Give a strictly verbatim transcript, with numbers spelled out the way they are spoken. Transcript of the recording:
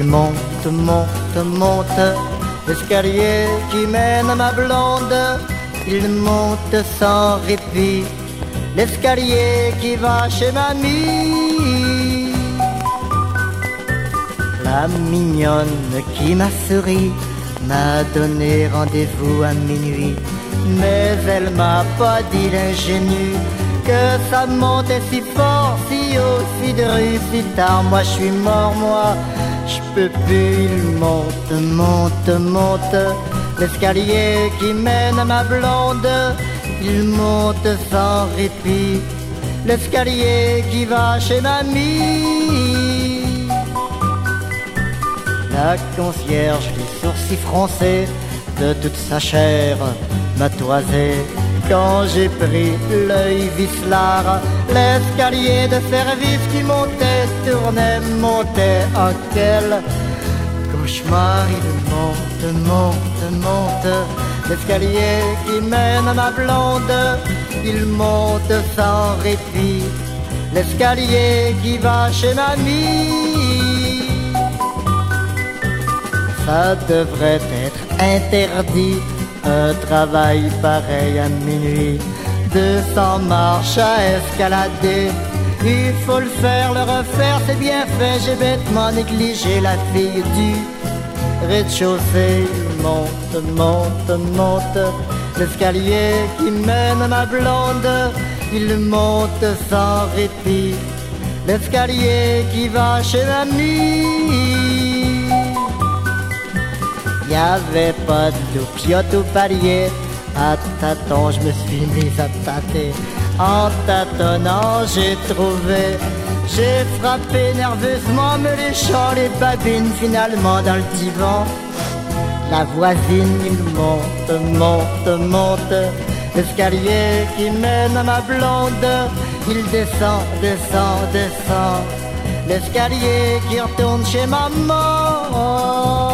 monte, monte, monte, l'escalier qui mène à ma blonde. Il monte sans répit, l'escalier qui va chez mamie. La mignonne qui m'a souri m'a donné rendez-vous à minuit, mais elle m'a pas dit l'ingénu que ça montait si fort, si haut, si de rue, si tard. Moi je suis mort, moi je peux plus. Il monte, monte, monte, l'escalier qui mène à ma blonde. Il monte sans répit, l'escalier qui va chez mamie. La concierge, les sourcils froncés, de toute sa chair m'a toisé. Quand j'ai pris l'œil vicelard, l'escalier de service qui montait, tournait, montait. Oh quel cauchemar! Il monte, monte, monte, l'escalier qui mène à ma blonde. Il monte sans répit, l'escalier qui va chez mamie. Ça devrait être interdit, un travail pareil à minuit, deux cents marches à escalader. Il faut le faire, le refaire, c'est bien fait. J'ai bêtement négligé la fille du rez-de-chaussée. Il monte, monte, monte, l'escalier qui mène à ma blonde. Il monte sans répit, l'escalier qui va chez mamie. Y'avait pas de loupiote au palier. À tâtons, je me suis mis à tâter. En tâtonnant, j'ai trouvé. J'ai frappé nerveusement, me léchant les babines. Finalement, dans le divan, la voisine, il monte, monte, monte, l'escalier qui mène à ma blonde. Il descend, descend, descend, l'escalier qui retourne chez maman.